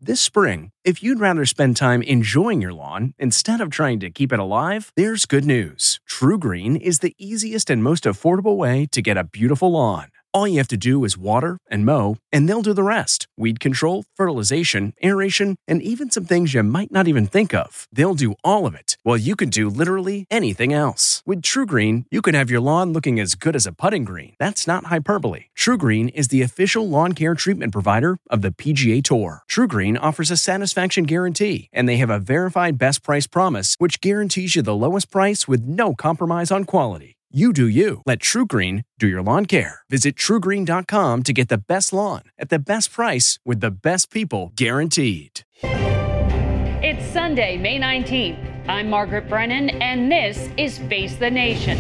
This spring, if you'd rather spend time enjoying your lawn instead of trying to keep it alive, there's good news. TruGreen is the easiest and most affordable way to get a beautiful lawn. All you have to do is water and mow, and they'll do the rest. Weed control, fertilization, aeration, and even some things you might not even think of. They'll do all of it, while you can do literally anything else. With TruGreen, you can have your lawn looking as good as a putting green. That's not hyperbole. TruGreen is the official lawn care treatment provider of the PGA Tour. TruGreen offers a satisfaction guarantee, and they have a verified best price promise, which guarantees you the lowest price with no compromise on quality. You do you. Let TruGreen do your lawn care. Visit TruGreen.com to get the best lawn at the best price with the best people guaranteed. It's Sunday, May 19th. I'm Margaret Brennan, and this is Face the Nation.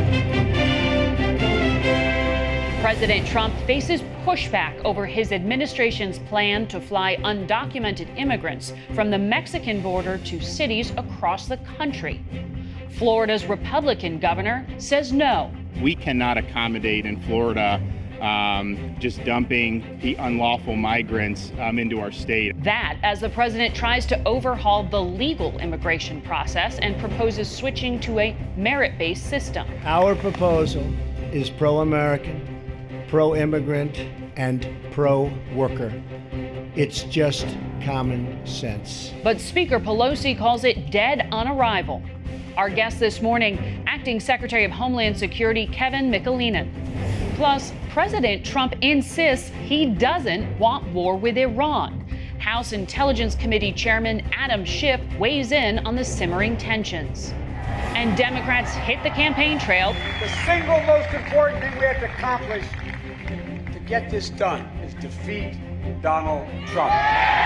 President Trump faces pushback over his administration's plan to fly undocumented immigrants from the Mexican border to cities across the country. Florida's Republican governor says no. We cannot accommodate in Florida just dumping the unlawful migrants into our state. That as the president tries to overhaul the legal immigration process and proposes switching to a merit-based system. Our proposal is pro-American, pro-immigrant, and pro-worker. It's just common sense. But Speaker Pelosi calls it dead on arrival. Our guest this morning, Acting Secretary of Homeland Security Kevin McAleenan. Plus, President Trump insists he doesn't want war with Iran. House Intelligence Committee Chairman Adam Schiff weighs in on the simmering tensions. And Democrats hit the campaign trail. The single most important thing we have to accomplish to get this done is defeat Donald Trump.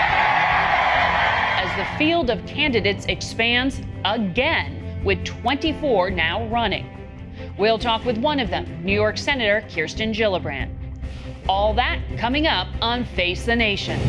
As the field of candidates expands again, with 24 now running. We'll talk with one of them, New York Senator Kirsten Gillibrand. All that coming up on Face the Nation.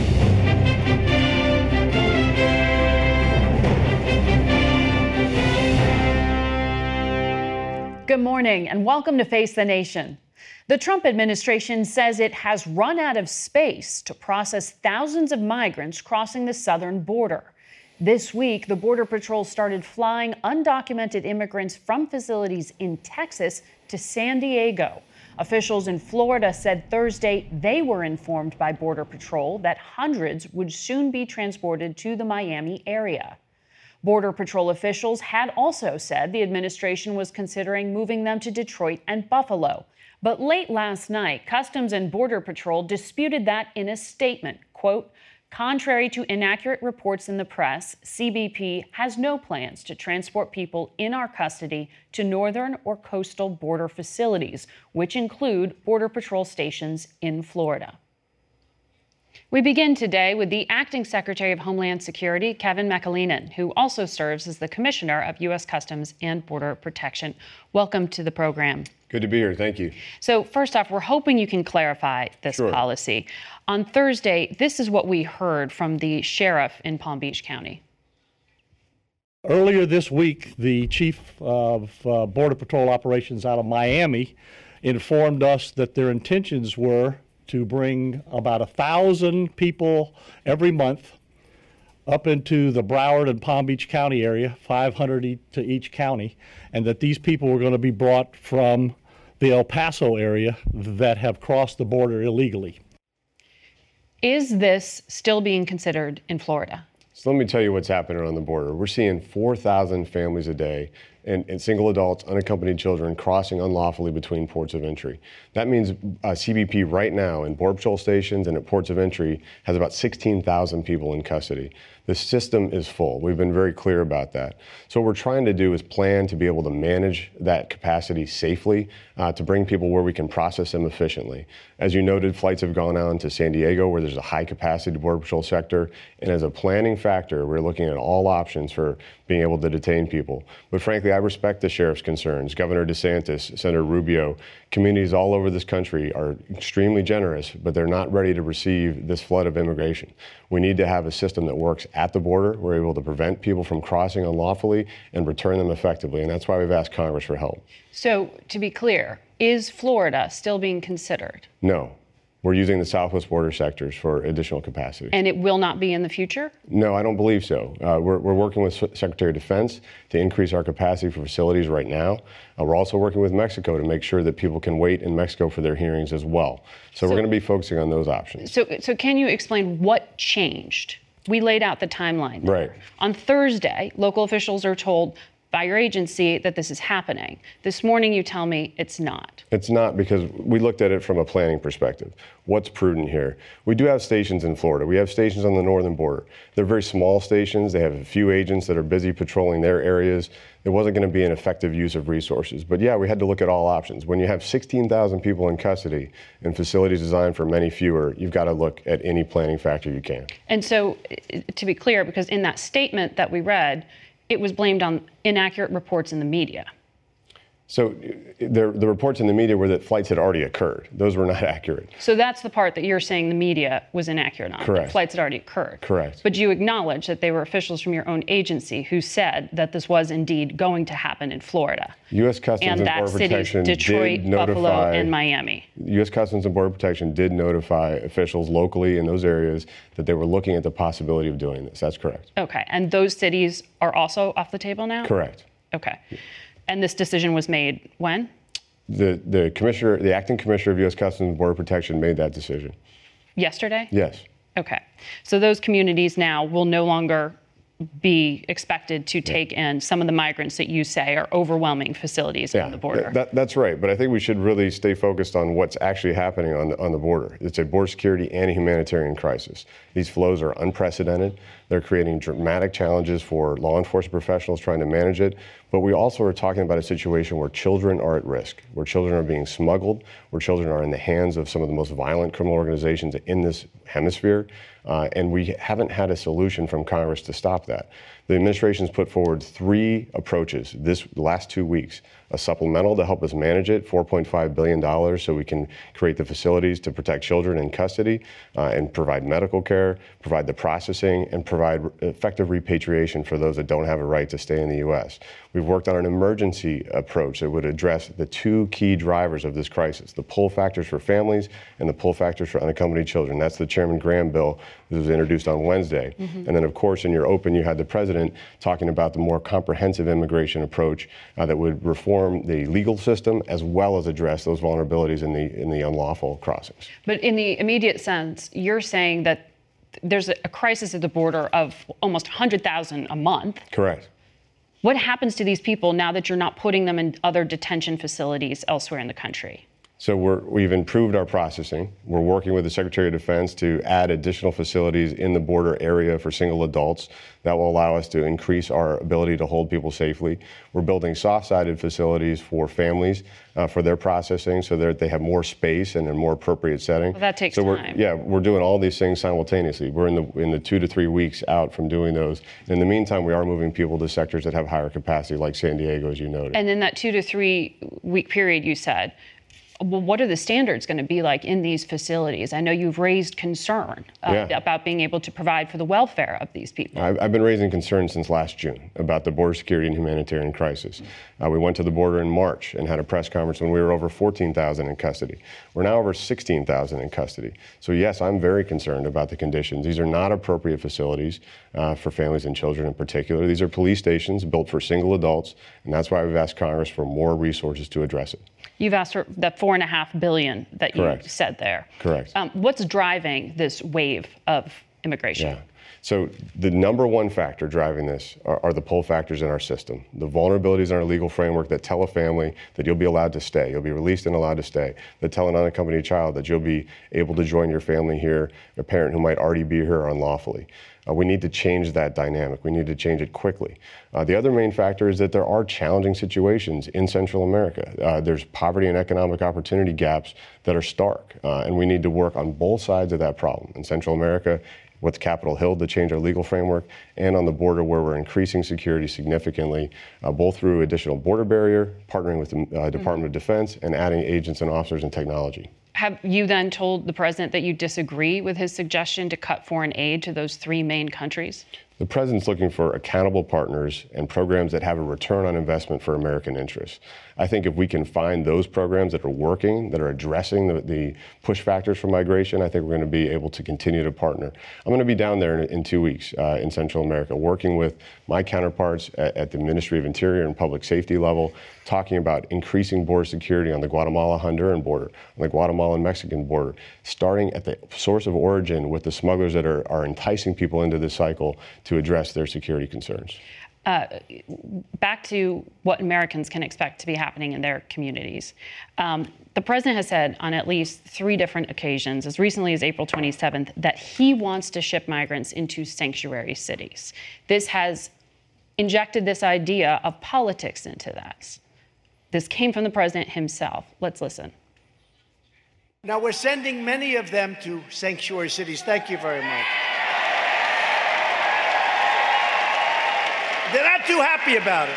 Good morning and welcome to Face the Nation. The Trump administration says it has run out of space to process thousands of migrants crossing the southern border. This week, the Border Patrol started flying undocumented immigrants from facilities in Texas to San Diego. Officials in Florida said Thursday they were informed by Border Patrol that hundreds would soon be transported to the Miami area. Border Patrol officials had also said the administration was considering moving them to Detroit and Buffalo. But late last night, Customs and Border Patrol disputed that in a statement, quote, "Contrary to inaccurate reports in the press, CBP has no plans to transport people in our custody to northern or coastal border facilities, which include Border Patrol stations in Florida." We begin today with the Acting Secretary of Homeland Security, Kevin McAleenan, who also serves as the Commissioner of U.S. Customs and Border Protection. Welcome to the program. Good to be here. Thank you. So first off, we're hoping you can clarify this policy. On Thursday, this is what we heard from the sheriff in Palm Beach County. Earlier this week, the chief of Border Patrol operations out of Miami informed us that their intentions were to bring about 1,000 people every month up into the Broward and Palm Beach County area, 500 to each county, and that these people were going to be brought from the El Paso area that have crossed the border illegally. Is this still being considered in Florida? So let me tell you what's happening on the border. We're seeing 4,000 families a day and single adults, unaccompanied children crossing unlawfully between ports of entry. That means CBP right now in Border Patrol stations and at ports of entry has about 16,000 people in custody. The system is full. We've been very clear about that. So what we're trying to do is plan to be able to manage that capacity safely, to bring people where we can process them efficiently. As you noted, flights have gone on to San Diego where there's a high capacity Border Patrol sector. And as a planning factor, we're looking at all options for being able to detain people. But frankly, I respect the sheriff's concerns. Governor DeSantis, Senator Rubio, communities all over this country are extremely generous, but they're not ready to receive this flood of immigration. We need to have a system that works at the border. We're able to prevent people from crossing unlawfully and return them effectively. And that's why we've asked Congress for help. So to be clear, is Florida still being considered? No. We're using the southwest border sectors for additional capacity. And it will not be in the future? No, I don't believe so. We're working with Secretary of Defense to increase our capacity for facilities right now. We're also working with Mexico to make sure that people can wait in Mexico for their hearings as well. So we're going to be focusing on those options. So can you explain what changed? We laid out the timeline. Right. On Thursday, local officials are told by your agency that this is happening. This morning you tell me it's not. It's not, because we looked at it from a planning perspective. What's prudent here? We do have stations in Florida. We have stations on the northern border. They're very small stations. They have a few agents that are busy patrolling their areas. It wasn't going to be an effective use of resources. But yeah, we had to look at all options. When you have 16,000 people in custody and facilities designed for many fewer, you've got to look at any planning factor you can. And so, to be clear, because in that statement that we read, it was blamed on inaccurate reports in the media. So the reports in the media were that flights had already occurred. Those were not accurate. So that's the part that you're saying the media was inaccurate on. Correct. Flights had already occurred. Correct. But you acknowledge that they were officials from your own agency who said that this was indeed going to happen in Florida. U.S. Customs and Border Protection Detroit, did notify, Buffalo, and Miami. U.S. Customs and Border Protection did notify officials locally in those areas that they were looking at the possibility of doing this. That's correct. Okay. And those cities are also off the table now? Correct. Okay. And this decision was made when? The commissioner, the acting commissioner of U.S. Customs and Border Protection made that decision. Yesterday? Yes. Okay. So those communities now will no longer be expected to take in some of the migrants that you say are overwhelming facilities on the border. That's right. But I think we should really stay focused on what's actually happening on the border. It's a border security and a humanitarian crisis. These flows are unprecedented. They're creating dramatic challenges for law enforcement professionals trying to manage it. But we also are talking about a situation where children are at risk, where children are being smuggled, where children are in the hands of some of the most violent criminal organizations in this hemisphere. And we haven't had a solution from Congress to stop that. The administration's put forward 3 approaches the last 2 weeks. A supplemental to help us manage it, $4.5 billion, so we can create the facilities to protect children in custody and provide medical care, provide the processing, and provide effective repatriation for those that don't have a right to stay in the U.S. We've worked on an emergency approach that would address the 2 key drivers of this crisis, the pull factors for families and the pull factors for unaccompanied children. That's the Chairman Graham bill that was introduced on Wednesday. And then, of course, in your open, you had the president talking about the more comprehensive immigration approach that would reform the legal system as well as address those vulnerabilities in the unlawful crossings. But in the immediate sense, you're saying that there's a crisis at the border of almost 100,000 a month. Correct. What happens to these people now that you're not putting them in other detention facilities elsewhere in the country? So we've improved our processing. We're working with the Secretary of Defense to add additional facilities in the border area for single adults. That will allow us to increase our ability to hold people safely. We're building soft-sided facilities for families for their processing so that they have more space and a more appropriate setting. Well, that takes time. We're doing all these things simultaneously. We're in the 2 to 3 weeks out from doing those. In the meantime, we are moving people to sectors that have higher capacity, like San Diego, as you noted. And in that 2 to 3 week period, you said, well, what are the standards going to be like in these facilities? I know you've raised concern about being able to provide for the welfare of these people. I've been raising concern since last June about the border security and humanitarian crisis. We went to the border in March and had a press conference when we were over 14,000 in custody. We're now over 16,000 in custody. So yes, I'm very concerned about the conditions. These are not appropriate facilities for families and children in particular. These are police stations built for single adults, and that's why we've asked Congress for more resources to address it. You've asked for that $4.5 billion that you said there. Correct. What's driving this wave of immigration? Yeah. So the number one factor driving this are the pull factors in our system, the vulnerabilities in our legal framework that tell a family that you'll be allowed to stay, you'll be released and allowed to stay, that tell an unaccompanied child that you'll be able to join your family here, a parent who might already be here unlawfully. We need to change that dynamic. We need to change it quickly. The other main factor is that there are challenging situations in Central America. There's poverty and economic opportunity gaps that are stark, and we need to work on both sides of that problem. In Central America, with Capitol Hill to change our legal framework, and on the border where we're increasing security significantly, both through additional border barrier, partnering with the Department of Defense, and adding agents and officers and technology. Have you then told the president that you disagree with his suggestion to cut foreign aid to those 3 main countries? The president's looking for accountable partners and programs that have a return on investment for American interests. I think if we can find those programs that are working, that are addressing the push factors for migration, I think we're going to be able to continue to partner. I'm going to be down there in 2 weeks in Central America, working with my counterparts at the Ministry of Interior and Public Safety level, talking about increasing border security on the Guatemala-Honduran border, on the Guatemalan-Mexican border, starting at the source of origin with the smugglers that are enticing people into this cycle to address their security concerns. Back to what Americans can expect to be happening in their communities. The president has said on at least 3 different occasions, as recently as April 27th, that he wants to ship migrants into sanctuary cities. This has injected this idea of politics into this. This came from the president himself. Let's listen. Now, we're sending many of them to sanctuary cities. Thank you very much. They're not too happy about it.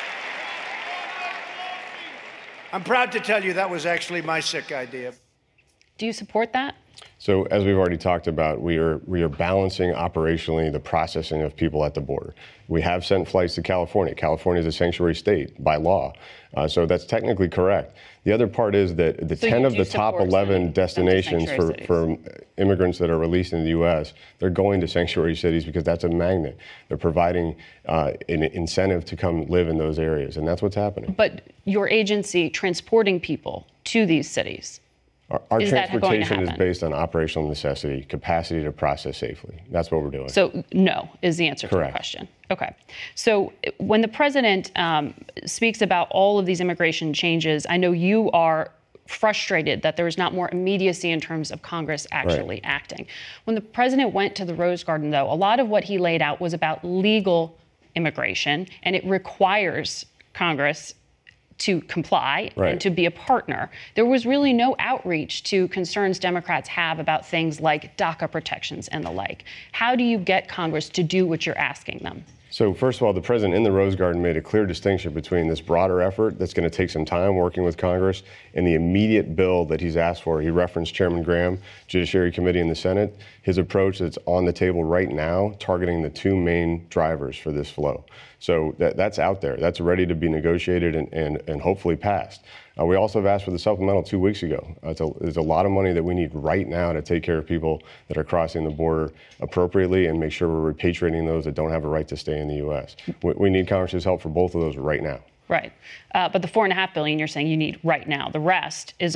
I'm proud to tell you that was actually my sick idea. Do you support that? So as we've already talked about, we are balancing operationally the processing of people at the border. We have sent flights to California. California is a sanctuary state by law. So that's technically correct. The other part is that the 10 of the top 11 destinations for immigrants that are released in the U.S., they're going to sanctuary cities because that's a magnet. They're providing an incentive to come live in those areas, and that's what's happening. But your agency transporting people to these cities, Our transportation is based on operational necessity, capacity to process safely. That's what we're doing. So no is the answer to the question. Okay. So when the president speaks about all of these immigration changes, I know you are frustrated that there is not more immediacy in terms of Congress actually acting. When the president went to the Rose Garden, though, a lot of what he laid out was about legal immigration, and it requires Congress to comply and to be a partner. There was really no outreach to concerns Democrats have about things like DACA protections and the like. How do you get Congress to do what you're asking them? So first of all, the president in the Rose Garden made a clear distinction between this broader effort that's going to take some time working with Congress and the immediate bill that he's asked for. He referenced Chairman Graham, Judiciary Committee in the Senate, his approach that's on the table right now, targeting the 2 main drivers for this flow. So that's out there. That's ready to be negotiated and hopefully passed. We also have asked for the supplemental 2 weeks ago. There's a lot of money that we need right now to take care of people that are crossing the border appropriately and make sure we're repatriating those that don't have a right to stay in the U.S. We need Congress's help for both of those right now. Right. But the $4.5 billion you're saying you need right now. The rest is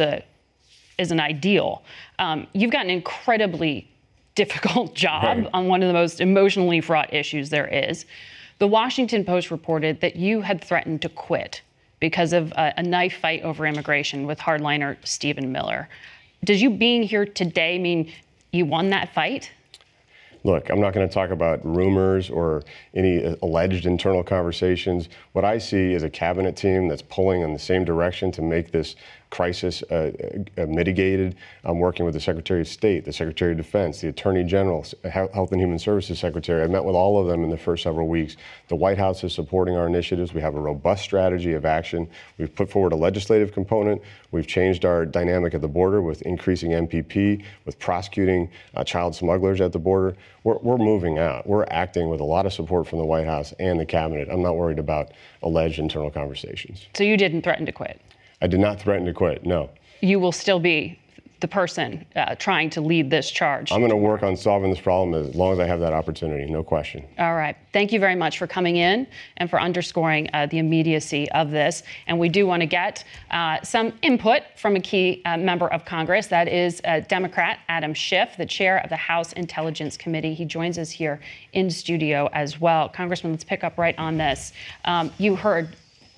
an ideal. You've got an incredibly difficult job on one of the most emotionally fraught issues there is. The Washington Post reported that you had threatened to quit because of a knife fight over immigration with hardliner Stephen Miller. Does you being here today mean you won that fight? Look, I'm not going to talk about rumors or any alleged internal conversations. What I see is a cabinet team that's pulling in the same direction to make this crisis mitigated. I'm working with the Secretary of State, the Secretary of Defense, the Attorney General, Health and Human Services Secretary. I met with all of them in the first several weeks. The White House is supporting our initiatives. We have a robust strategy of action. We've put forward a legislative component. We've changed our dynamic at the border with increasing MPP, with prosecuting child smugglers at the border. We're moving out. We're acting with a lot of support from the White House and the cabinet. I'm not worried about alleged internal conversations. So you didn't threaten to quit? I did not threaten to quit, no. You will still be the person trying to lead this charge. I'm going to work on solving this problem as long as I have that opportunity, no question. All right. Thank you very much for coming in and for underscoring the immediacy of this. And we do want to get some input from a key member of Congress. That is Democrat Adam Schiff, the chair of the House Intelligence Committee. He joins us here in studio as well. Congressman, let's pick up right on this. You heard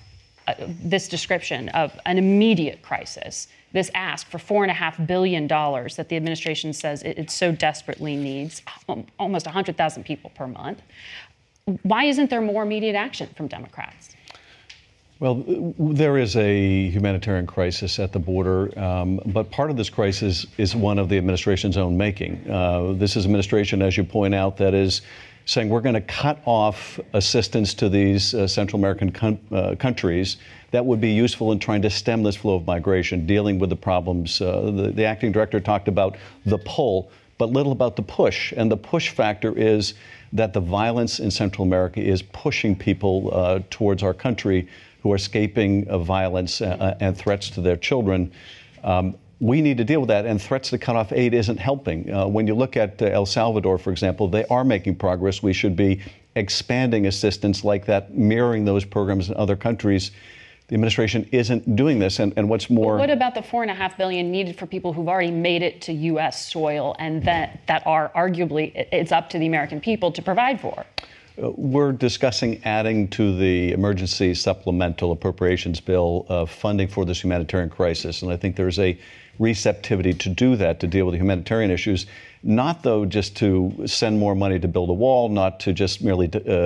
this description of an immediate crisis, this ask for $4.5 billion that the administration says it so desperately needs, almost 100,000 people per month. Why isn't there more immediate action from Democrats? Well, there is a humanitarian crisis at the border, but part of this crisis is one of the administration's own making. This is administration, as you point out, that is saying we're going to cut off assistance to these Central American countries that would be useful in trying to stem this flow of migration, dealing with the problems. The acting director talked about the pull, but little about the push. And the push factor is that the violence in Central America is pushing people towards our country who are escaping violence and threats to their children. We need to deal with that, and threats to cut off aid isn't helping. When you look at El Salvador, for example, they are making progress. We should be expanding assistance like that, mirroring those programs in other countries. The administration isn't doing this, and what's more... But what about the $4.5 billion needed for people who've already made it to U.S. soil and that are arguably, it's up to the American people to provide for? We're discussing adding to the emergency supplemental appropriations bill funding for this humanitarian crisis, and I think there's a receptivity to do that, to deal with the humanitarian issues, not though just to send more money to build a wall, not to just merely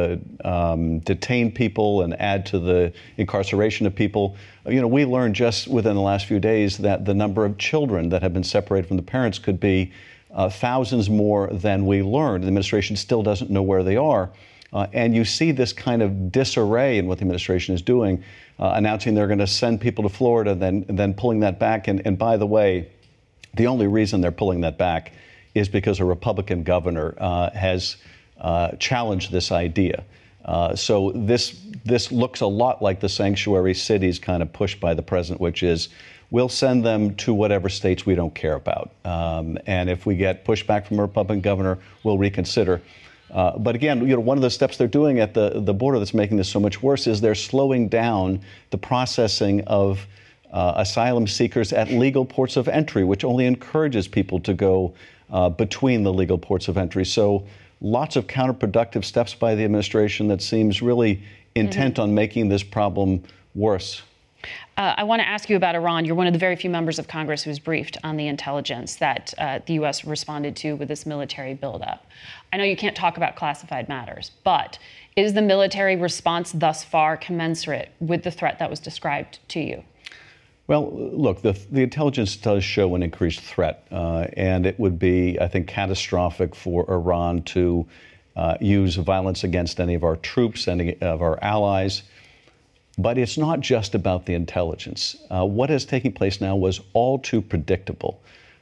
detain people and add to the incarceration of people. You know, we learned just within the last few days that the number of children that have been separated from the parents could be thousands more than we learned. The administration still doesn't know where they are. And you see this kind of disarray in what the administration is doing, announcing they're going to send people to Florida, then pulling that back. And by the way, the only reason they're pulling that back is because a Republican governor has challenged this idea. So this looks a lot like the sanctuary cities kind of pushed by the president, which is we'll send them to whatever states we don't care about. And if we get pushback from a Republican governor, we'll reconsider. But again, you know, one of the steps they're doing at the border that's making this so much worse is they're slowing down the processing of asylum seekers at legal ports of entry, which only encourages people to go between the legal ports of entry. So lots of counterproductive steps by the administration that seems really intent on making this problem worse. I want to ask you about Iran. You're one of the very few members of Congress who's briefed on the intelligence that the U.S. responded to with this military buildup. I know you can't talk about classified matters, but is the military response thus far commensurate with the threat that was described to you? Well, look, the intelligence does show an increased threat, and it would be, I think, catastrophic for Iran to use violence against any of our troops, any of our allies. But it's not just about the intelligence. What is taking place now was all too predictable.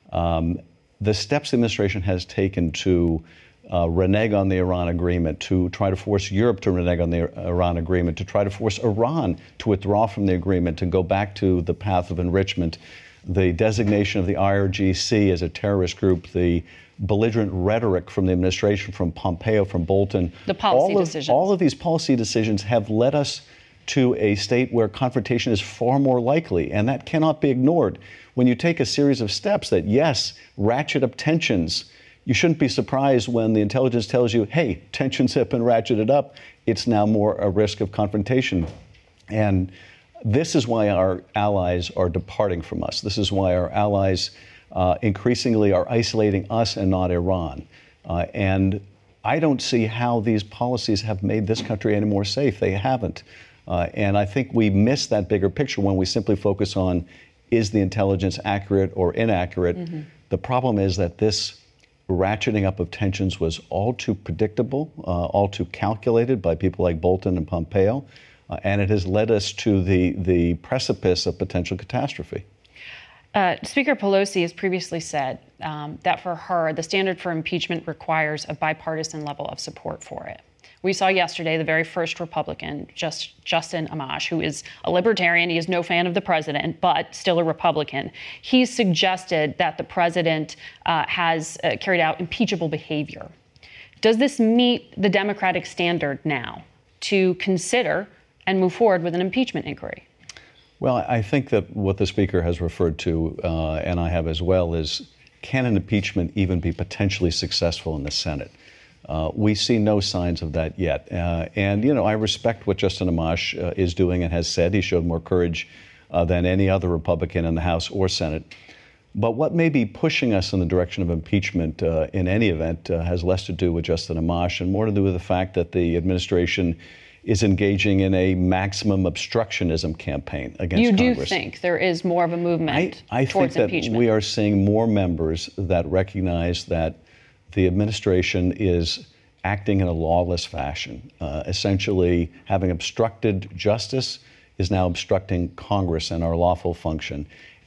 The steps the administration has taken to renege on the Iran agreement, to try to force Europe to renege on the Iran agreement, to try to force Iran to withdraw from the agreement, to go back to the path of enrichment, the designation of the IRGC as a terrorist group, the belligerent rhetoric from the administration, from Pompeo, from Bolton. The policy decisions. All of these policy decisions have led us to a state where confrontation is far more likely, and that cannot be ignored. When you take a series of steps that, yes, ratchet up tensions, you shouldn't be surprised when the intelligence tells you, hey, tensions have been ratcheted up. It's now more a risk of confrontation. And this is why our allies are departing from us. This is why our allies increasingly are isolating us and not Iran. And I don't see how these policies have made this country any more safe. They haven't. And I think we miss that bigger picture when we simply focus on, is the intelligence accurate or inaccurate? The problem is that this ratcheting up of tensions was all too predictable, all too calculated by people like Bolton and Pompeo, and it has led us to the precipice of potential catastrophe. Speaker Pelosi has previously said that for her, the standard for impeachment requires a bipartisan level of support for it. We saw yesterday the very first Republican, Justin Amash, who is a libertarian. He is no fan of the president, but still a Republican. He suggested that the president has carried out impeachable behavior. Does this meet the Democratic standard now to consider and move forward with an impeachment inquiry? Well, I think that what the Speaker has referred to, and I have as well, is can an impeachment even be potentially successful in the Senate? We see no signs of that yet. And, you know, I respect what Justin Amash is doing and has said. He showed more courage than any other Republican in the House or Senate. But what may be pushing us in the direction of impeachment in any event has less to do with Justin Amash and more to do with the fact that the administration is engaging in a maximum obstructionism campaign against Congress. You do think there is more of a movement towards impeachment? I think that we are seeing more members that recognize that the administration is acting in a lawless fashion. Essentially, having obstructed justice is now obstructing Congress and our lawful function.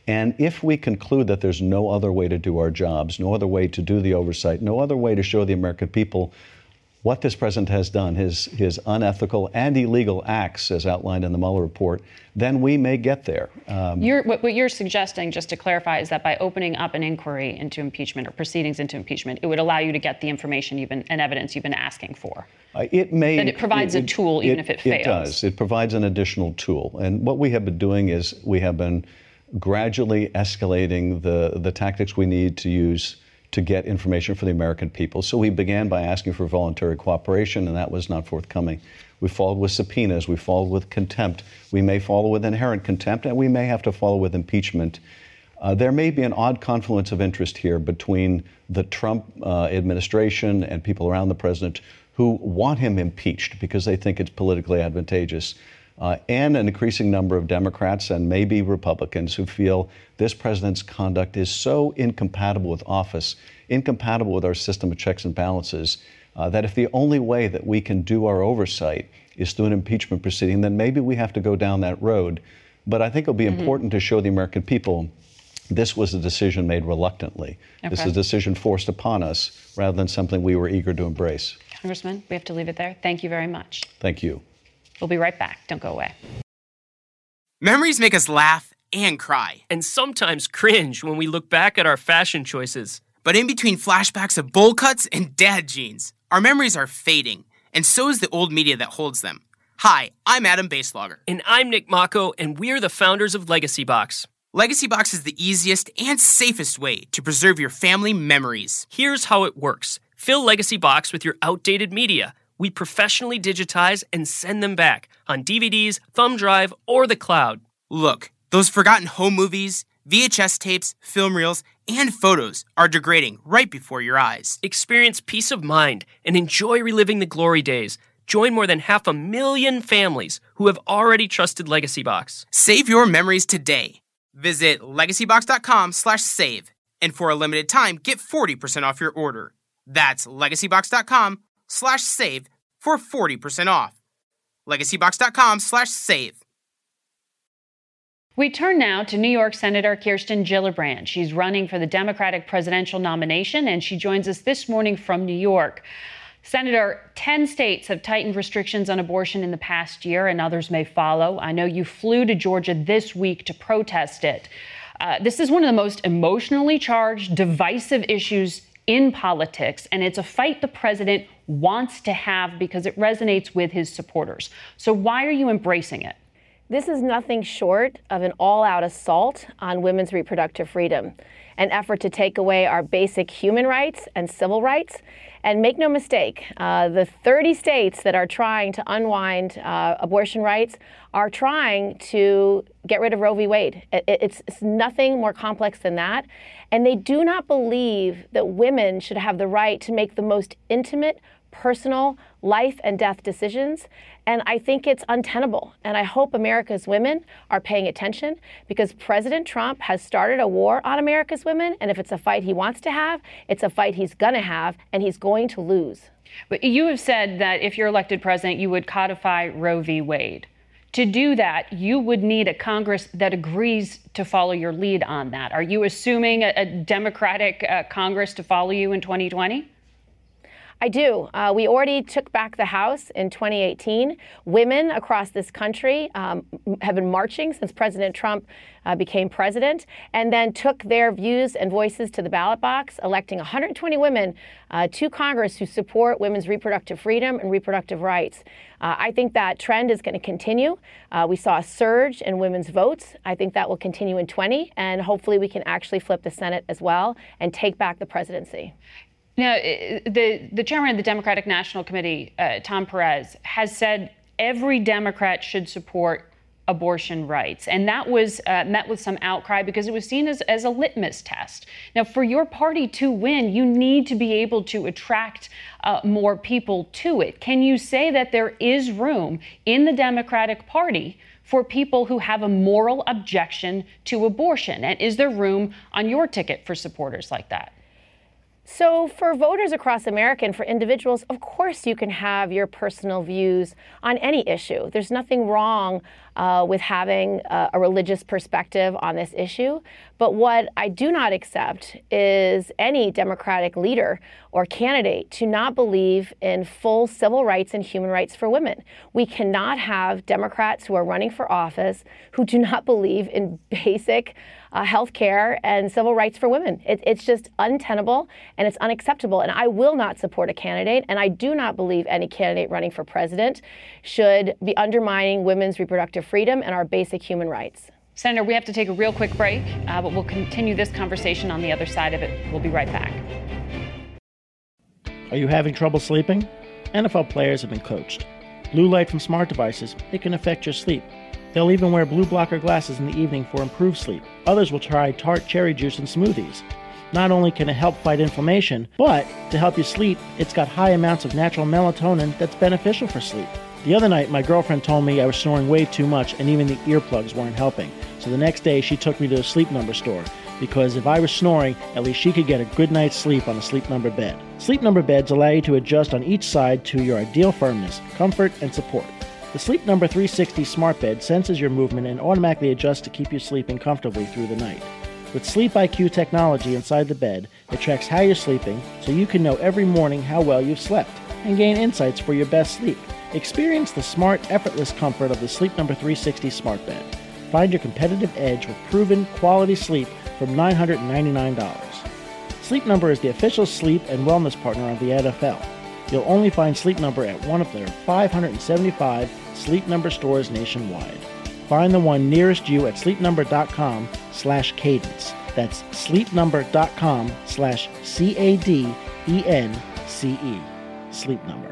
And if we conclude that there's no other way to do our jobs, no other way to do the oversight, no other way to show the American people what this president has done, his unethical and illegal acts as outlined in the Mueller report, then we may get there. What you're suggesting, just to clarify, is that by opening up an inquiry into impeachment or proceedings into impeachment, it would allow you to get the information and evidence you've been asking for. It may. That it provides a tool even if it fails. It does. It provides an additional tool. And what we have been doing is we have been gradually escalating the tactics we need to use to get information for the American people. So we began by asking for voluntary cooperation, and that was not forthcoming. We followed with subpoenas, we followed with contempt, we may follow with inherent contempt, and we may have to follow with impeachment. There may be an odd confluence of interest here between the Trump administration and people around the president who want him impeached because they think it's politically advantageous, and an increasing number of Democrats and maybe Republicans who feel this president's conduct is so incompatible with office, incompatible with our system of checks and balances, that if the only way that we can do our oversight is through an impeachment proceeding, then maybe we have to go down that road. But I think it'll be important to show the American people this was a decision made reluctantly. Okay. This is a decision forced upon us rather than something we were eager to embrace. Congressman, we have to leave it there. Thank you very much. Thank you. We'll be right back. Don't go away. Memories make us laugh and cry. And sometimes cringe when we look back at our fashion choices. But in between flashbacks of bowl cuts and dad jeans, our memories are fading, and so is the old media that holds them. Hi, I'm Adam Baselogger. And I'm Nick Mako, and we're the founders of Legacy Box. Legacy Box is the easiest and safest way to preserve your family memories. Here's how it works. Fill Legacy Box with your outdated media. We professionally digitize and send them back on DVDs, thumb drive, or the cloud. Look, those forgotten home movies, VHS tapes, film reels, and photos are degrading right before your eyes. Experience peace of mind and enjoy reliving the glory days. Join more than 500,000 families who have already trusted Legacy Box. Save your memories today. Visit legacybox.com/save. And for a limited time, get 40% off your order. That's legacybox.com/save for 40% off. legacybox.com/save. We turn now to New York Senator Kirsten Gillibrand. She's running for the Democratic presidential nomination, and she joins us this morning from New York. Senator, 10 states have tightened restrictions on abortion in the past year, and others may follow. I know you flew to Georgia this week to protest it. This is one of the most emotionally charged, divisive issues in politics, and it's a fight the president wants to have because it resonates with his supporters. So why are you embracing it? This is nothing short of an all-out assault on women's reproductive freedom, an effort to take away our basic human rights and civil rights. And make no mistake, the 30 states that are trying to unwind abortion rights are trying to get rid of Roe v. Wade. It's nothing more complex than that. And they do not believe that women should have the right to make the most intimate, personal, life and death decisions. And I think it's untenable. And I hope America's women are paying attention because President Trump has started a war on America's women. And if it's a fight he wants to have, it's a fight he's going to have, and he's going to lose. But you have said that if you're elected president, you would codify Roe v. Wade. To do that, you would need a Congress that agrees to follow your lead on that. Are you assuming a Democratic Congress to follow you in 2020? I do. We already took back the House in 2018. Women across this country have been marching since President Trump became president, and then took their views and voices to the ballot box, electing 120 women to Congress who support women's reproductive freedom and reproductive rights. I think that trend is going to continue. We saw a surge in women's votes. I think that will continue in 20, and hopefully we can actually flip the Senate as well and take back the presidency. Now, the chairman of the Democratic National Committee, Tom Perez, has said every Democrat should support abortion rights. And that was met with some outcry because it was seen as a litmus test. Now, for your party to win, you need to be able to attract more people to it. Can you say that there is room in the Democratic Party for people who have a moral objection to abortion? And is there room on your ticket for supporters like that? So for voters across America and for individuals, of course you can have your personal views on any issue. There's nothing wrong with having a religious perspective on this issue. But what I do not accept is any Democratic leader or candidate to not believe in full civil rights and human rights for women. We cannot have Democrats who are running for office who do not believe in basic health care and civil rights for women. It's just untenable and it's unacceptable. And I will not support a candidate, and I do not believe any candidate running for president should be undermining women's reproductive freedom and our basic human rights. Senator, we have to take a real quick break, but we'll continue this conversation on the other side of it. We'll be right back. Are you having trouble sleeping? NFL players have been coached. Blue light from smart devices, it can affect your sleep. They'll even wear blue blocker glasses in the evening for improved sleep. Others will try tart cherry juice in smoothies. Not only can it help fight inflammation, but to help you sleep, it's got high amounts of natural melatonin that's beneficial for sleep. The other night, my girlfriend told me I was snoring way too much and even the earplugs weren't helping. So the next day, she took me to a Sleep Number store because if I was snoring, at least she could get a good night's sleep on a Sleep Number bed. Sleep Number beds allow you to adjust on each side to your ideal firmness, comfort, and support. The Sleep Number 360 smart bed senses your movement and automatically adjusts to keep you sleeping comfortably through the night. With Sleep IQ technology inside the bed, it tracks how you're sleeping so you can know every morning how well you've slept and gain insights for your best sleep. Experience the smart, effortless comfort of the Sleep Number 360 smart bed. Find your competitive edge with proven quality sleep from $999. Sleep Number is the official sleep and wellness partner of the NFL. You'll only find Sleep Number at one of their 575 Sleep Number stores nationwide. Find the one nearest you at sleepnumber.com/cadence. That's sleepnumber.com/CADENCE. Sleep Number.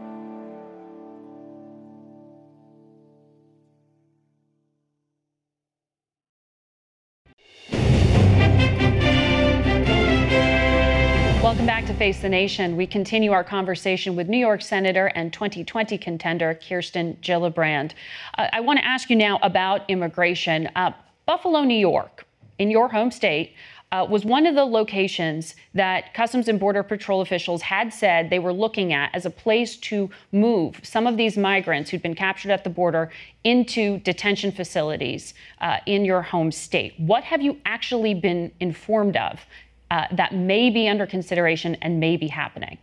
Welcome back to Face the Nation. We continue our conversation with New York Senator and 2020 contender Kirsten Gillibrand. I want to ask you now about immigration. Buffalo, New York, in your home state, was one of the locations that Customs and Border Patrol officials had said they were looking at as a place to move some of these migrants who'd been captured at the border into detention facilities in your home state. What have you actually been informed of that may be under consideration and may be happening?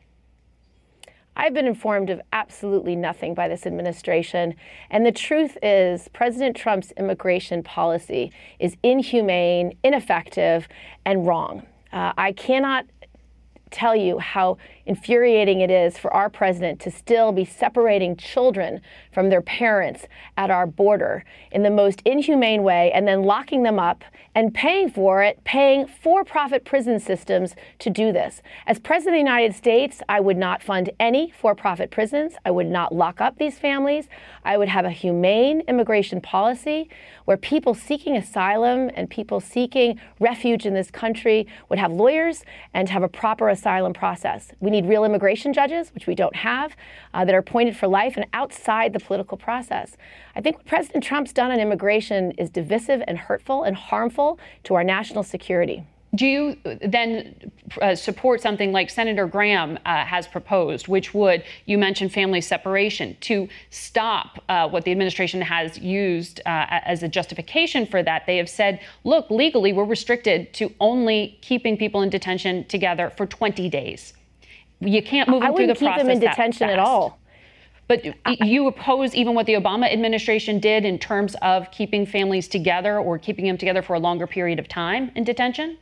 I've been informed of absolutely nothing by this administration. And the truth is, President Trump's immigration policy is inhumane, ineffective, and wrong. I cannot tell you how infuriating it is for our president to still be separating children from their parents at our border in the most inhumane way and then locking them up and paying for it, paying for-profit prison systems to do this. As President of the United States, I would not fund any for-profit prisons. I would not lock up these families. I would have a humane immigration policy where people seeking asylum and people seeking refuge in this country would have lawyers and have a proper asylum process. We need real immigration judges, which we don't have, that are appointed for life and outside the political process. I think what President Trump's done on immigration is divisive and hurtful and harmful to our national security. Do you then support something like Senator Graham has proposed, which would, you mentioned family separation, to stop what the administration has used as a justification for that? They have said, look, legally, we're restricted to only keeping people in detention together for 20 days. You can't move them through the process. I wouldn't keep them in detention at all. But you oppose even what the Obama administration did in terms of keeping families together or keeping them together for a longer period of time in detention?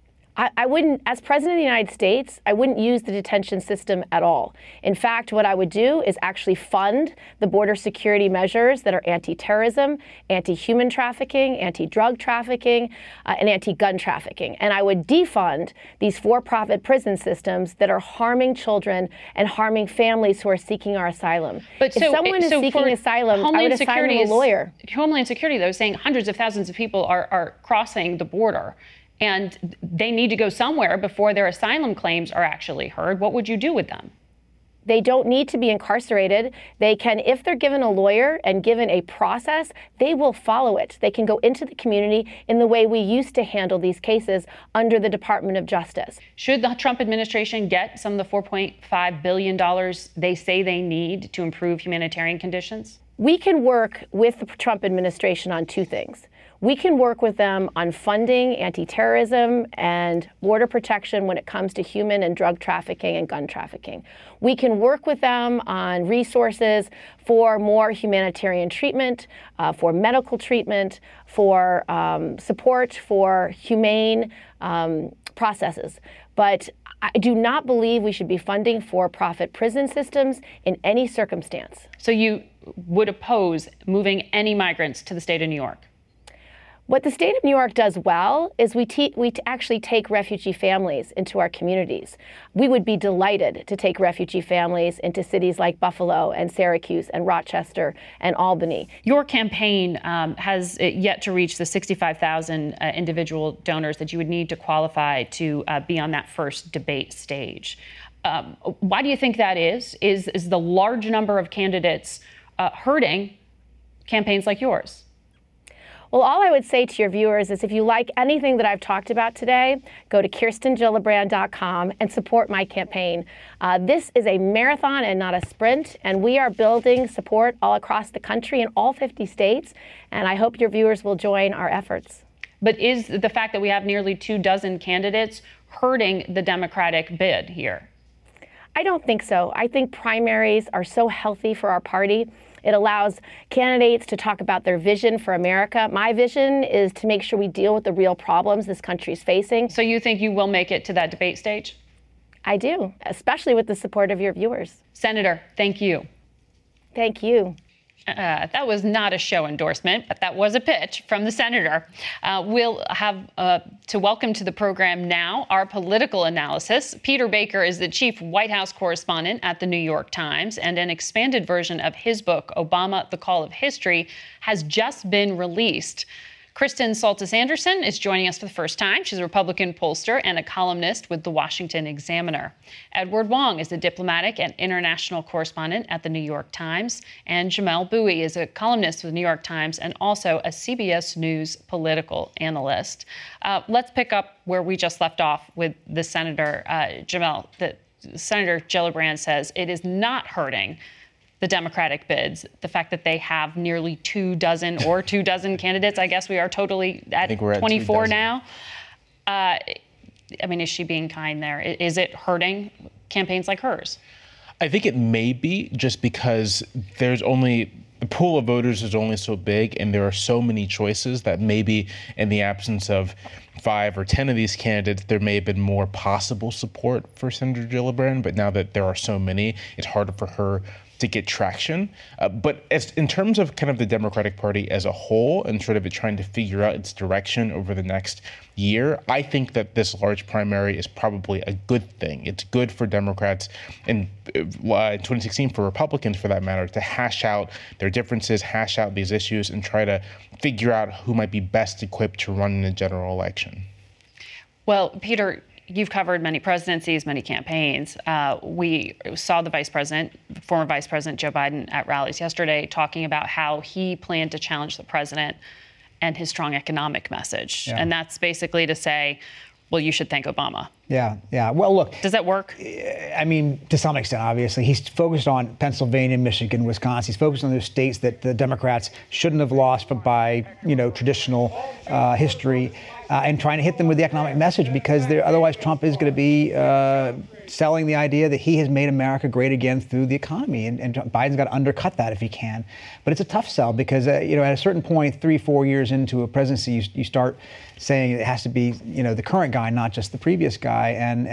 I wouldn't, as President of the United States, I wouldn't use the detention system at all. In fact, what I would do is actually fund the border security measures that are anti-terrorism, anti-human trafficking, anti-drug trafficking, and anti-gun trafficking. And I would defund these for-profit prison systems that are harming children and harming families who are seeking our asylum. But if someone is seeking asylum, I would assign them a lawyer. Homeland Security, though, is saying hundreds of thousands of people are crossing the border. And they need to go somewhere before their asylum claims are actually heard. What would you do with them? They don't need to be incarcerated. They can, if they're given a lawyer and given a process, they will follow it. They can go into the community in the way we used to handle these cases under the Department of Justice. Should the Trump administration get some of the $4.5 billion they say they need to improve humanitarian conditions? We can work with the Trump administration on two things. We can work with them on funding anti-terrorism and border protection when it comes to human and drug trafficking and gun trafficking. We can work with them on resources for more humanitarian treatment, for medical treatment, for support for humane processes. But I do not believe we should be funding for-profit prison systems in any circumstance. So you would oppose moving any migrants to the state of New York? What the state of New York does well is we actually take refugee families into our communities. We would be delighted to take refugee families into cities like Buffalo and Syracuse and Rochester and Albany. Your campaign has yet to reach the 65,000 individual donors that you would need to qualify to be on that first debate stage. Why do you think that is? Is the large number of candidates hurting campaigns like yours? Well, all I would say to your viewers is if you like anything that I've talked about today, go to KirstenGillibrand.com and support my campaign. This is a marathon and not a sprint, and we are building support all across the country in all 50 states, and I hope your viewers will join our efforts. But is the fact that we have nearly 24 candidates hurting the Democratic bid here? I don't think so. I think primaries are so healthy for our party. It allows candidates to talk about their vision for America. My vision is to make sure we deal with the real problems this country is facing. So you think you will make it to that debate stage? I do, especially with the support of your viewers. Senator, thank you. Thank you. That was not a show endorsement, but that was a pitch from the senator. We'll have to welcome to the program now our political analysis. Peter Baker is the chief White House correspondent at the New York Times, and an expanded version of his book, Obama, The Call of History, has just been released. Kristen Soltis Anderson is joining us for the first time. She's a Republican pollster and a columnist with The Washington Examiner. Edward Wong is a diplomatic and international correspondent at The New York Times. And Jamelle Bouie is a columnist with The New York Times and also a CBS News political analyst. Let's pick up where we just left off with the Senator, Jamelle. Senator Gillibrand says it is not hurting the Democratic bids, the fact that they have nearly 24 candidates. I guess we are totally at 24 now. I mean, is she being kind there? Is it hurting campaigns like hers? I think it may be, just because the pool of voters is only so big, and there are so many choices that maybe in the absence of 5 or 10 of these candidates, there may have been more possible support for Senator Gillibrand. But now that there are so many, it's harder for her to get traction. But in terms of kind of the Democratic Party as a whole and sort of it trying to figure out its direction over the next year, I think that this large primary is probably a good thing. It's good for Democrats and in 2016 for Republicans, for that matter, to hash out their differences, hash out these issues, and try to figure out who might be best equipped to run in a general election. Well, Peter, you've covered many presidencies, many campaigns. We saw the former Vice President Joe Biden at rallies yesterday talking about how he planned to challenge the president and his strong economic message. Yeah. And that's basically to say, well, you should thank Obama. Yeah. Well, look. Does that work? I mean, to some extent, obviously. He's focused on Pennsylvania, Michigan, Wisconsin. He's focused on those states that the Democrats shouldn't have lost, but by, traditional history, and trying to hit them with the economic message, because otherwise Trump is going to be selling the idea that he has made America great again through the economy. And Biden's got to undercut that if he can. But it's a tough sell because, at a certain point, 3-4 years into a presidency, you start saying it has to be, the current guy, not just the previous guy. And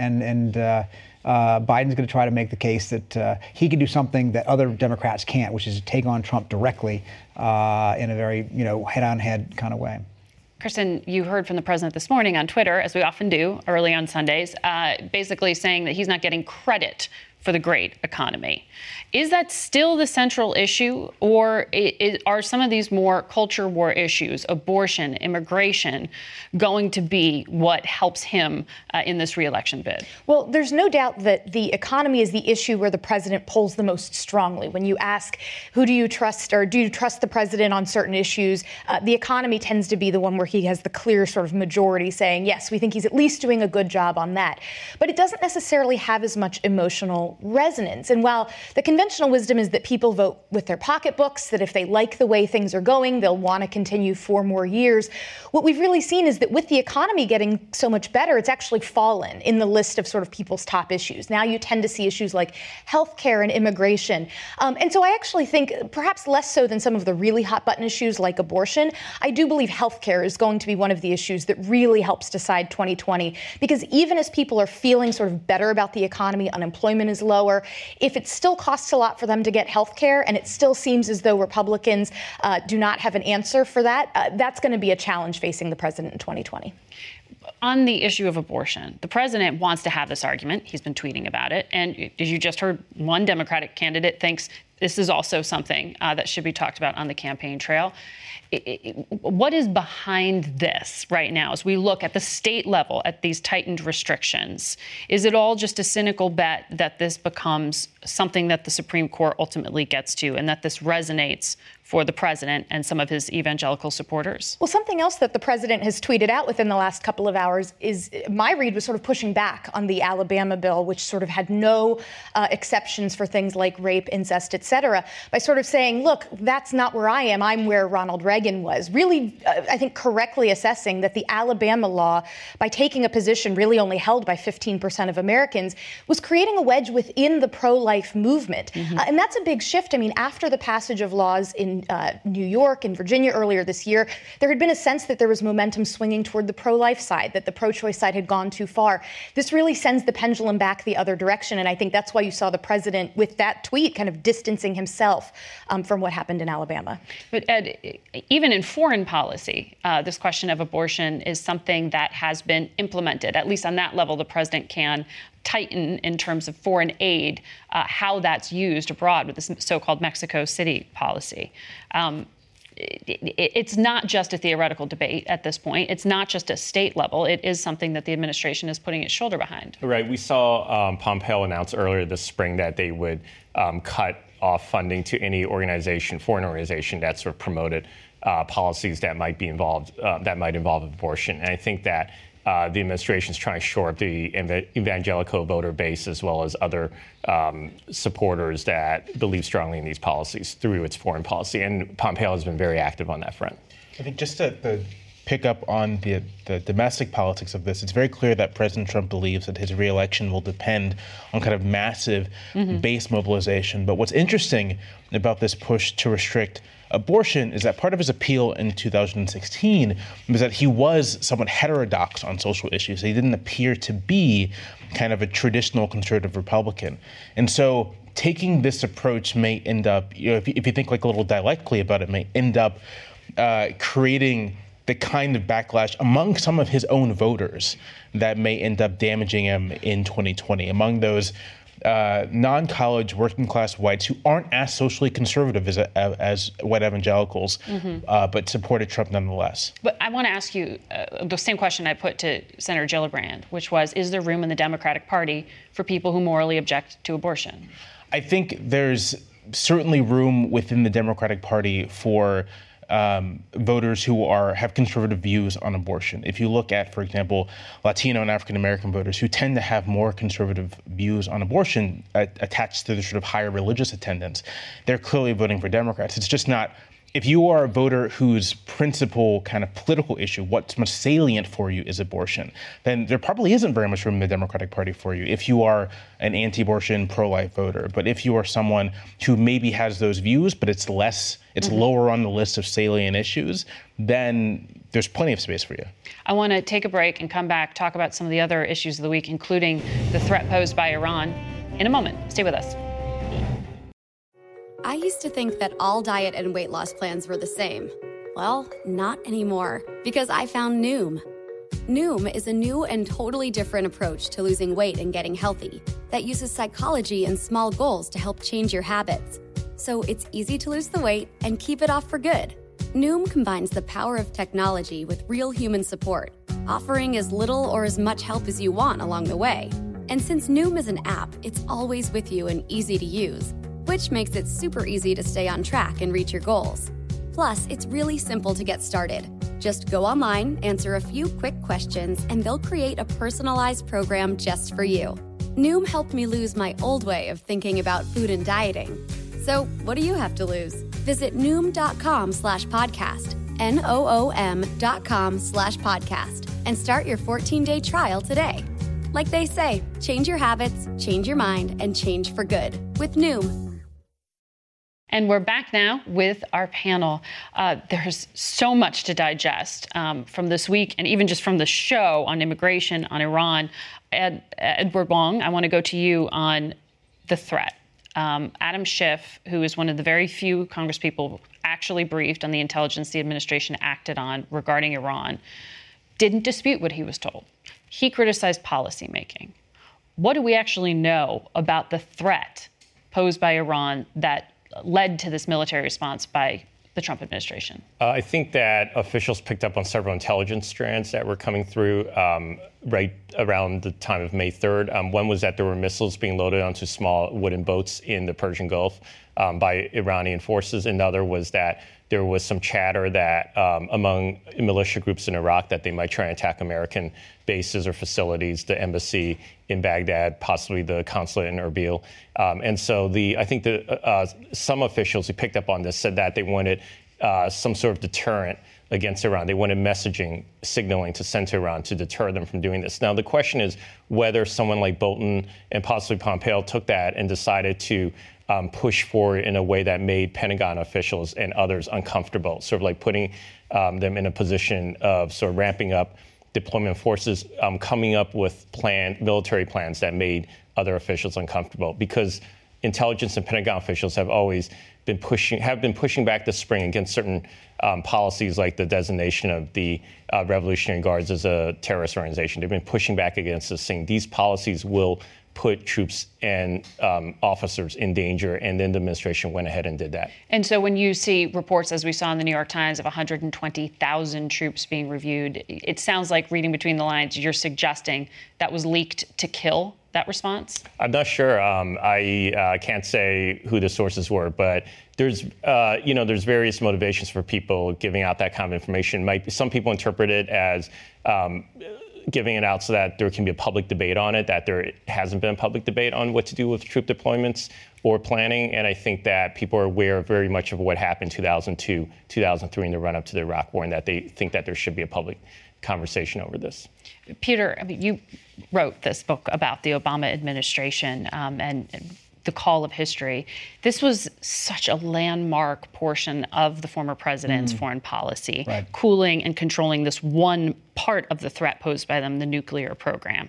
Biden's going to try to make the case that he can do something that other Democrats can't, which is to take on Trump directly in a very, head-on-head kind of way. Kristen, you heard from the president this morning on Twitter, as we often do early on Sundays, basically saying that he's not getting credit for the great economy. Is that still the central issue, or are some of these more culture war issues, abortion, immigration, going to be what helps him in this re-election bid? Well, there's no doubt that the economy is the issue where the president polls the most strongly. When you ask, who do you trust, or do you trust the president on certain issues, the economy tends to be the one where he has the clear sort of majority saying, yes, we think he's at least doing a good job on that. But it doesn't necessarily have as much emotional resonance. And while the conventional wisdom is that people vote with their pocketbooks, that if they like the way things are going, they'll want to continue 4 more years, what we've really seen is that with the economy getting so much better, it's actually fallen in the list of sort of people's top issues. Now you tend to see issues like healthcare and immigration. And so I actually think, perhaps less so than some of the really hot button issues like abortion, I do believe healthcare is going to be one of the issues that really helps decide 2020, because even as people are feeling sort of better about the economy, unemployment is lower, if it still costs a lot for them to get health care, and it still seems as though Republicans do not have an answer for that, that's going to be a challenge facing the president in 2020. On the issue of abortion, the president wants to have this argument. He's been tweeting about it. And as you just heard, one Democratic candidate thinks this is also something that should be talked about on the campaign trail. What is behind this right now as we look at the state level at these tightened restrictions? Is it all just a cynical bet that this becomes something that the Supreme Court ultimately gets to, and that this resonates for the president and some of his evangelical supporters? Well, something else that the president has tweeted out within the last couple of hours is, my read was sort of pushing back on the Alabama bill, which sort of had no exceptions for things like rape, incest, et cetera, by sort of saying, look, that's not where I am. I'm where Ronald Reagan was. Really, I think, correctly assessing that the Alabama law, by taking a position really only held by 15% of Americans, was creating a wedge within the pro-life movement. And that's a big shift. I mean, after the passage of laws in New York and Virginia earlier this year, there had been a sense that there was momentum swinging toward the pro-life side, that the pro-choice side had gone too far. This really sends the pendulum back the other direction, and I think that's why you saw the president, with that tweet, kind of distancing himself from what happened in Alabama. But Ed, even in foreign policy, this question of abortion is something that has been implemented. At least on that level, the president can tighten in terms of foreign aid, how that's used abroad with this so-called Mexico City policy. It's not just a theoretical debate at this point. It's not just a state level. It is something that the administration is putting its shoulder behind. Right. We saw Pompeo announce earlier this spring that they would cut off funding to any organization, foreign organization, that sort of promoted policies that might be involved, that might involve abortion. And I think that the administration is trying to shore up the evangelical voter base, as well as other supporters that believe strongly in these policies through its foreign policy. And Pompeo has been very active on that front. I think just to pick up on the domestic politics of this, it's very clear that President Trump believes that his reelection will depend on kind of massive base mobilization. But what's interesting about this push to restrict abortion is that part of his appeal in 2016 was that he was somewhat heterodox on social issues. He didn't appear to be kind of a traditional conservative Republican. And so taking this approach may end up, if you think like a little dialectically about it, may end up creating the kind of backlash among some of his own voters that may end up damaging him in 2020. Among those non-college working class whites who aren't as socially conservative as white evangelicals, but supported Trump nonetheless. But I want to ask you the same question I put to Senator Gillibrand, which was, is there room in the Democratic Party for people who morally object to abortion? I think there's certainly room within the Democratic Party for voters who have conservative views on abortion. If you look at, for example, Latino and African-American voters who tend to have more conservative views on abortion attached to the sort of higher religious attendance, they're clearly voting for Democrats. It's just not, if you are a voter whose principal kind of political issue, what's most salient for you is abortion, then there probably isn't very much room in the Democratic Party for you if you are an anti-abortion, pro-life voter. But if you are someone who maybe has those views, but it's lower on the list of salient issues, then there's plenty of space for you. I want to take a break and come back, talk about some of the other issues of the week, including the threat posed by Iran, in a moment. Stay with us. I used to think that all diet and weight loss plans were the same. Well, not anymore, because I found Noom. Noom is a new and totally different approach to losing weight and getting healthy that uses psychology and small goals to help change your habits. So it's easy to lose the weight and keep it off for good. Noom combines the power of technology with real human support, offering as little or as much help as you want along the way. And since Noom is an app, it's always with you and easy to use, which makes it super easy to stay on track and reach your goals. Plus, it's really simple to get started. Just go online, answer a few quick questions, and they'll create a personalized program just for you. Noom helped me lose my old way of thinking about food and dieting. So what do you have to lose? Visit Noom.com/podcast, NOOM.com/podcast, and start your 14-day trial today. Like they say, change your habits, change your mind, and change for good with Noom. And we're back now with our panel. There's so much to digest from this week and even just from the show on immigration, on Iran. Edward Wong, I want to go to you on the threat. Adam Schiff, who is one of the very few congresspeople actually briefed on the intelligence the administration acted on regarding Iran, didn't dispute what he was told. He criticized policymaking. What do we actually know about the threat posed by Iran that led to this military response by the Trump administration? I think that officials picked up on several intelligence strands that were coming through right around the time of May 3rd. One was that there were missiles being loaded onto small wooden boats in the Persian Gulf by Iranian forces. Another was that there was some chatter that among militia groups in Iraq that they might try and attack American bases or facilities, the embassy in Baghdad, possibly the consulate in Erbil. And so I think some officials who picked up on this said that they wanted some sort of deterrent against Iran. They wanted messaging, signaling to send to Iran to deter them from doing this. Now, the question is whether someone like Bolton and possibly Pompeo took that and decided to push forward in a way that made Pentagon officials and others uncomfortable, sort of like putting them in a position of sort of ramping up deployment forces, coming up with military plans that made other officials uncomfortable, because intelligence and Pentagon officials have always been pushing back the spring against certain policies like the designation of the Revolutionary Guards as a terrorist organization. They've been pushing back against this, saying these policies will put troops and officers in danger, and then the administration went ahead and did that. And so when you see reports, as we saw in the New York Times, of 120,000 troops being reviewed, it sounds like, reading between the lines, you're suggesting that was leaked to kill that response? I'm not sure. I can't say who the sources were, but there's various motivations for people giving out that kind of information. Some people interpret it as giving it out so that there can be a public debate on it, that there hasn't been a public debate on what to do with troop deployments or planning. And I think that people are aware very much of what happened in 2002, 2003 in the run-up to the Iraq War, and that they think that there should be a public conversation over this. Peter, I mean, you wrote this book about the Obama administration and the call of history. This was such a landmark portion of the former president's foreign policy, right, cooling and controlling this one part of the threat posed by them, the nuclear program.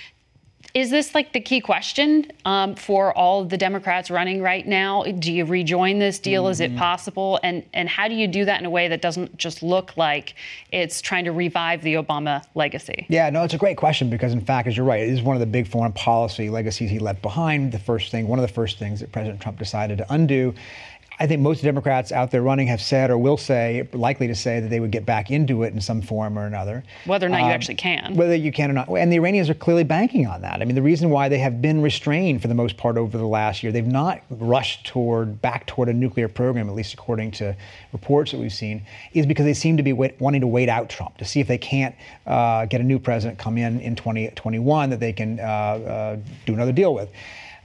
Is this like the key question for all the Democrats running right now? Do you rejoin this deal? Is it possible? And how do you do that in a way that doesn't just look like it's trying to revive the Obama legacy? Yeah, no, it's a great question because, in fact, as you're right, it is one of the big foreign policy legacies he left behind. One of the first things that President Trump decided to undo. I think most Democrats out there running have said or will say, likely to say, that they would get back into it in some form or another. Whether or not you actually can. Whether you can or not. And the Iranians are clearly banking on that. I mean, the reason why they have been restrained for the most part over the last year, they've not rushed back toward a nuclear program, at least according to reports that we've seen, is because they seem to be wanting to wait out Trump to see if they can't get a new president come in 2021 that they can do another deal with.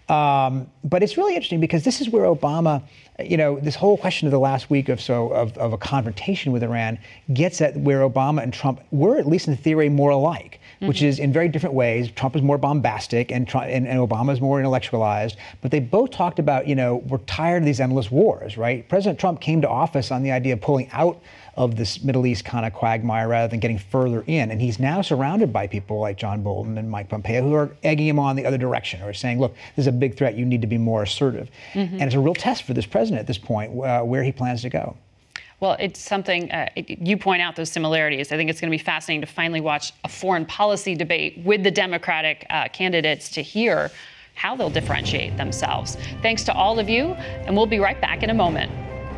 But it's really interesting because this is where Obama, this whole question of the last week of a confrontation with Iran gets at where Obama and Trump were, at least in theory, more alike, which is in very different ways. Trump is more bombastic and Obama is more intellectualized. But they both talked about, we're tired of these endless wars, right? President Trump came to office on the idea of pulling out of this Middle East kind of quagmire rather than getting further in. And he's now surrounded by people like John Bolton and Mike Pompeo who are egging him on the other direction or saying, look, this is a big threat. You need to be more assertive. And it's a real test for this president at this point where he plans to go. Well, it's something you point out those similarities. I think it's going to be fascinating to finally watch a foreign policy debate with the Democratic candidates to hear how they'll differentiate themselves. Thanks to all of you, and we'll be right back in a moment.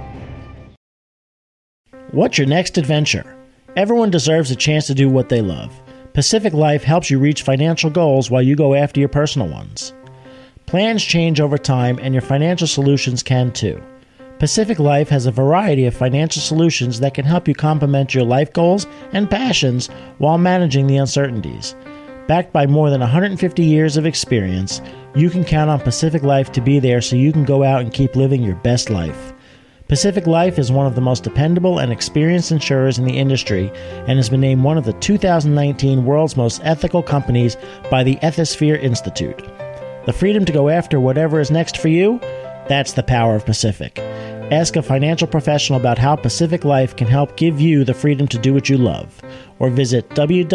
What's your next adventure? Everyone deserves a chance to do what they love. Pacific Life helps you reach financial goals while you go after your personal ones. Plans change over time, and your financial solutions can too. Pacific Life has a variety of financial solutions that can help you complement your life goals and passions while managing the uncertainties. Backed by more than 150 years of experience, you can count on Pacific Life to be there so you can go out and keep living your best life. Pacific Life is one of the most dependable and experienced insurers in the industry and has been named one of the 2019 World's Most Ethical Companies by the Ethisphere Institute. The freedom to go after whatever is next for you? That's the power of Pacific. Ask a financial professional about how Pacific Life can help give you the freedom to do what you love, or visit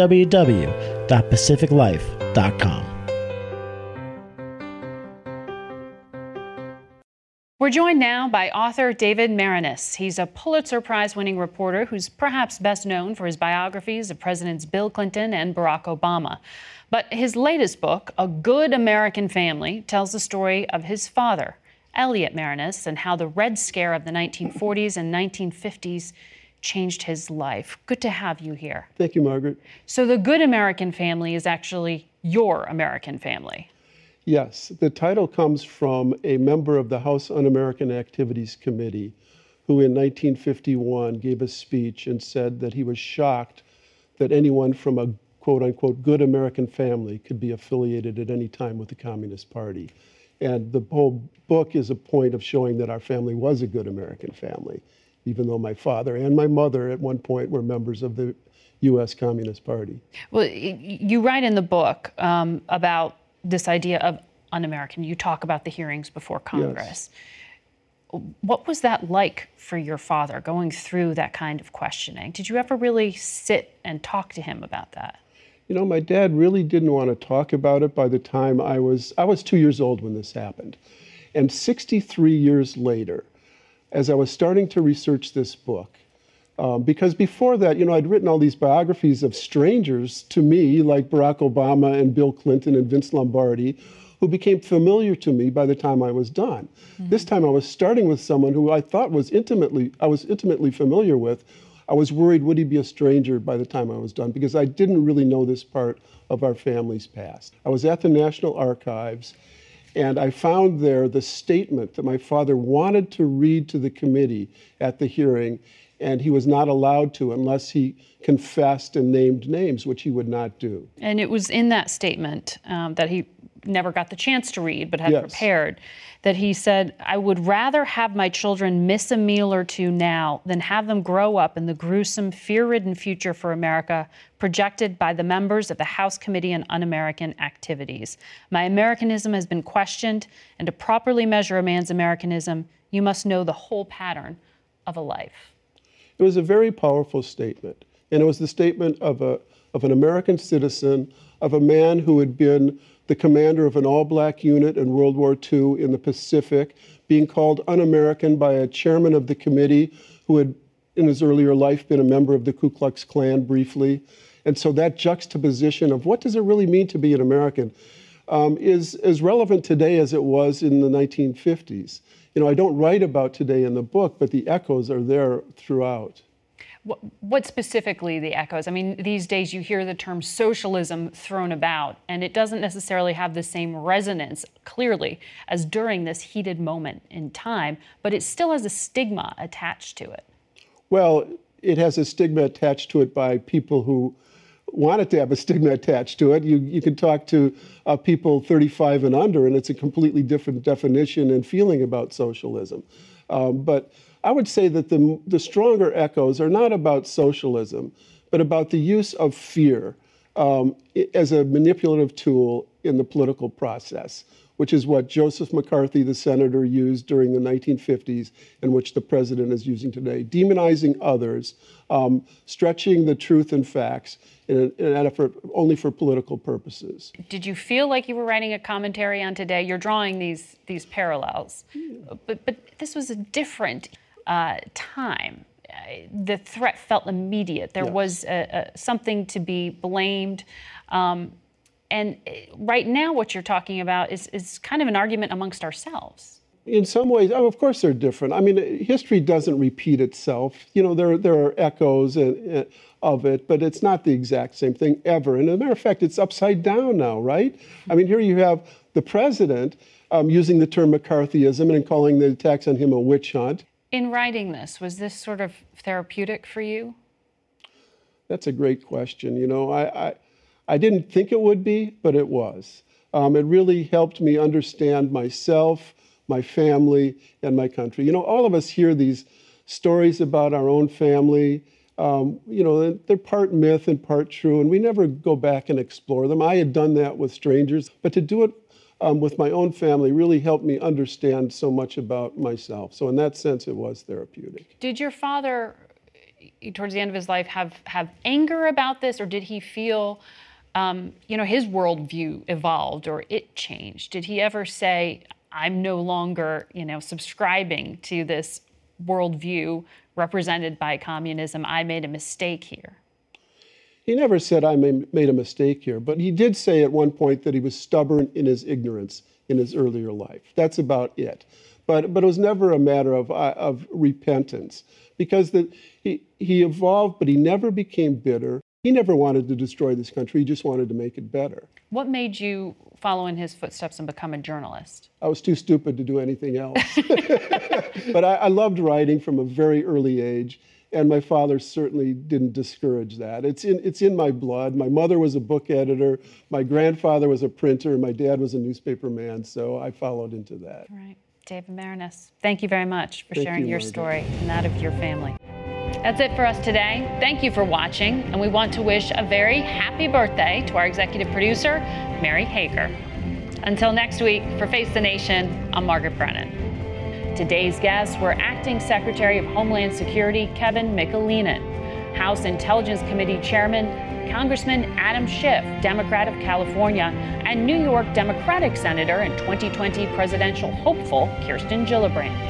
www.pacificlife.com. We're joined now by author David Maraniss. He's a Pulitzer Prize-winning reporter who's perhaps best known for his biographies of Presidents Bill Clinton and Barack Obama. But his latest book, A Good American Family, tells the story of his father, Elliot Maraniss, and how the Red Scare of the 1940s and 1950s changed his life. Good to have you here. Thank you, Margaret. So the Good American Family is actually your American family. Yes, the title comes from a member of the House Un-American Activities Committee who in 1951 gave a speech and said that he was shocked that anyone from a quote-unquote good American family could be affiliated at any time with the Communist Party. And the whole book is a point of showing that our family was a good American family, even though my father and my mother at one point were members of the U.S. Communist Party. Well, you write in the book about this idea of un-American. You talk about the hearings before Congress. Yes. What was that like for your father, going through that kind of questioning? Did you ever really sit and talk to him about that? You know, my dad really didn't want to talk about it by the time I was 2 years old when this happened. And 63 years later, as I was starting to research this book, because before that, you know, I'd written all these biographies of strangers to me, like Barack Obama and Bill Clinton and Vince Lombardi, who became familiar to me by the time I was done. Mm-hmm. This time I was starting with someone who I thought was intimately familiar with. I was worried, would he be a stranger by the time I was done? Because I didn't really know this part of our family's past. I was at the National Archives, and I found there the statement that my father wanted to read to the committee at the hearing, and he was not allowed to unless he confessed and named names, which he would not do. And it was in that statement that he never got the chance to read, but had prepared, that he said, "I would rather have my children miss a meal or two now than have them grow up in the gruesome, fear-ridden future for America projected by the members of the House Committee on Un-American Activities. My Americanism has been questioned, and to properly measure a man's Americanism, you must know the whole pattern of a life." It was a very powerful statement, and it was the statement of an American citizen, of a man who had been the commander of an all-black unit in World War II in the Pacific, being called un-American by a chairman of the committee who had, in his earlier life, been a member of the Ku Klux Klan briefly. And so that juxtaposition of what does it really mean to be an American is as relevant today as it was in the 1950s. You know, I don't write about today in the book, but the echoes are there throughout. What specifically the echoes? I mean, these days you hear the term socialism thrown about, and it doesn't necessarily have the same resonance, clearly, as during this heated moment in time, but it still has a stigma attached to it. Well, it has a stigma attached to it by people who want it to have a stigma attached to it. You can talk to people 35 and under, and it's a completely different definition and feeling about socialism. But I would say that the stronger echoes are not about socialism, but about the use of fear as a manipulative tool in the political process, which is what Joseph McCarthy, the senator, used during the 1950s and which the president is using today. Demonizing others, stretching the truth and facts in an effort only for political purposes. Did you feel like you were writing a commentary on today? You're drawing these parallels, but this was a different time. the threat felt immediate. There was something to be blamed. And right now what you're talking about is kind of an argument amongst ourselves. In some ways, of course they're different. I mean, history doesn't repeat itself. You know, there are echoes of it, but it's not the exact same thing ever. And as a matter of fact, it's upside down now, right? I mean, here you have the president using the term McCarthyism and calling the attacks on him a witch hunt. In writing this, was this sort of therapeutic for you? That's a great question. You know, I didn't think it would be, but it was. It really helped me understand myself, my family, and my country. You know, all of us hear these stories about our own family. You know, they're part myth and part true, and we never go back and explore them. I had done that with strangers, but to do it with my own family really helped me understand so much about myself. So in that sense, it was therapeutic. Did your father, towards the end of his life, have anger about this, or did he feel, you know, his worldview evolved or it changed? Did he ever say, I'm no longer, you know, subscribing to this worldview represented by communism. I made a mistake here? He never said I made a mistake here, but he did say at one point that he was stubborn in his ignorance in his earlier life. That's about it. But it was never a matter of repentance, because he evolved, but he never became bitter. He never wanted to destroy this country. He just wanted to make it better. What made you follow in his footsteps and become a journalist? I was too stupid to do anything else. But I loved writing from a very early age, and my father certainly didn't discourage that. It's in my blood. My mother was a book editor. My grandfather was a printer. My dad was a newspaper man, so I followed into that. Right. David Maraniss, thank you very much for sharing your story and that of your family. That's it for us today. Thank you for watching, and we want to wish a very happy birthday to our executive producer, Mary Hager. Until next week, for Face the Nation, I'm Margaret Brennan. Today's guests were Acting Secretary of Homeland Security Kevin McAleenan, House Intelligence Committee Chairman Congressman Adam Schiff, Democrat of California, and New York Democratic Senator and 2020 presidential hopeful Kirsten Gillibrand.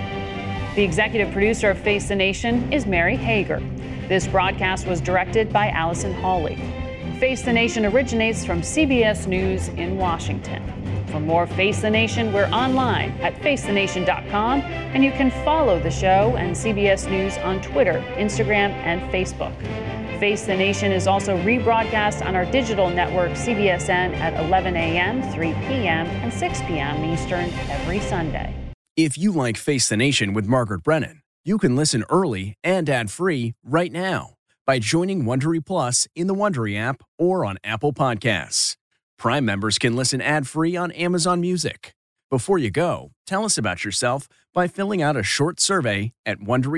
The executive producer of Face the Nation is Mary Hager. This broadcast was directed by Allison Hawley. Face the Nation originates from CBS News in Washington. For more Face the Nation, we're online at facethenation.com, and you can follow the show and CBS News on Twitter, Instagram, and Facebook. Face the Nation is also rebroadcast on our digital network, CBSN, at 11 a.m., 3 p.m., and 6 p.m. Eastern every Sunday. If you like Face the Nation with Margaret Brennan, you can listen early and ad-free right now by joining Wondery Plus in the Wondery app or on Apple Podcasts. Prime members can listen ad-free on Amazon Music. Before you go, tell us about yourself by filling out a short survey at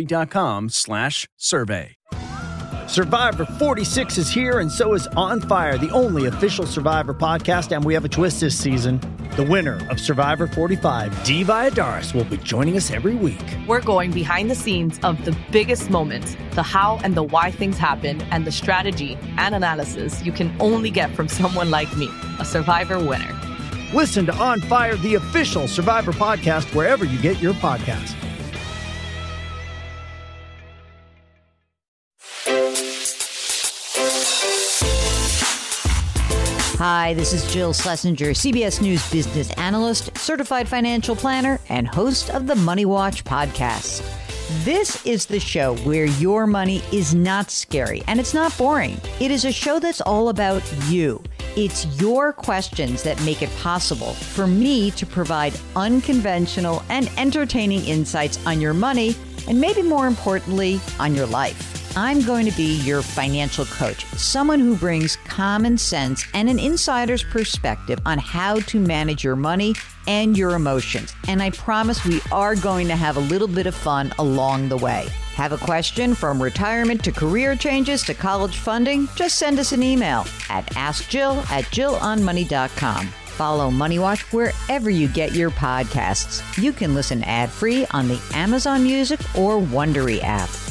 Wondery.com/survey. Survivor 46 is here, and so is On Fire, the only official Survivor podcast, and we have a twist this season. The winner of Survivor 45, Dee Valladares, will be joining us every week. We're going behind the scenes of the biggest moments, the how and the why things happen, and the strategy and analysis you can only get from someone like me, a Survivor winner. Listen to On Fire, the official Survivor podcast, wherever you get your podcasts. Hi, this is Jill Schlesinger, CBS News business analyst, certified financial planner, and host of the Money Watch podcast. This is the show where your money is not scary and it's not boring. It is a show that's all about you. It's your questions that make it possible for me to provide unconventional and entertaining insights on your money, and maybe more importantly, on your life. I'm going to be your financial coach, someone who brings common sense and an insider's perspective on how to manage your money and your emotions. And I promise we are going to have a little bit of fun along the way. Have a question from retirement to career changes to college funding? Just send us an email at askjill@jillonmoney.com. Follow Money Watch wherever you get your podcasts. You can listen ad-free on the Amazon Music or Wondery app.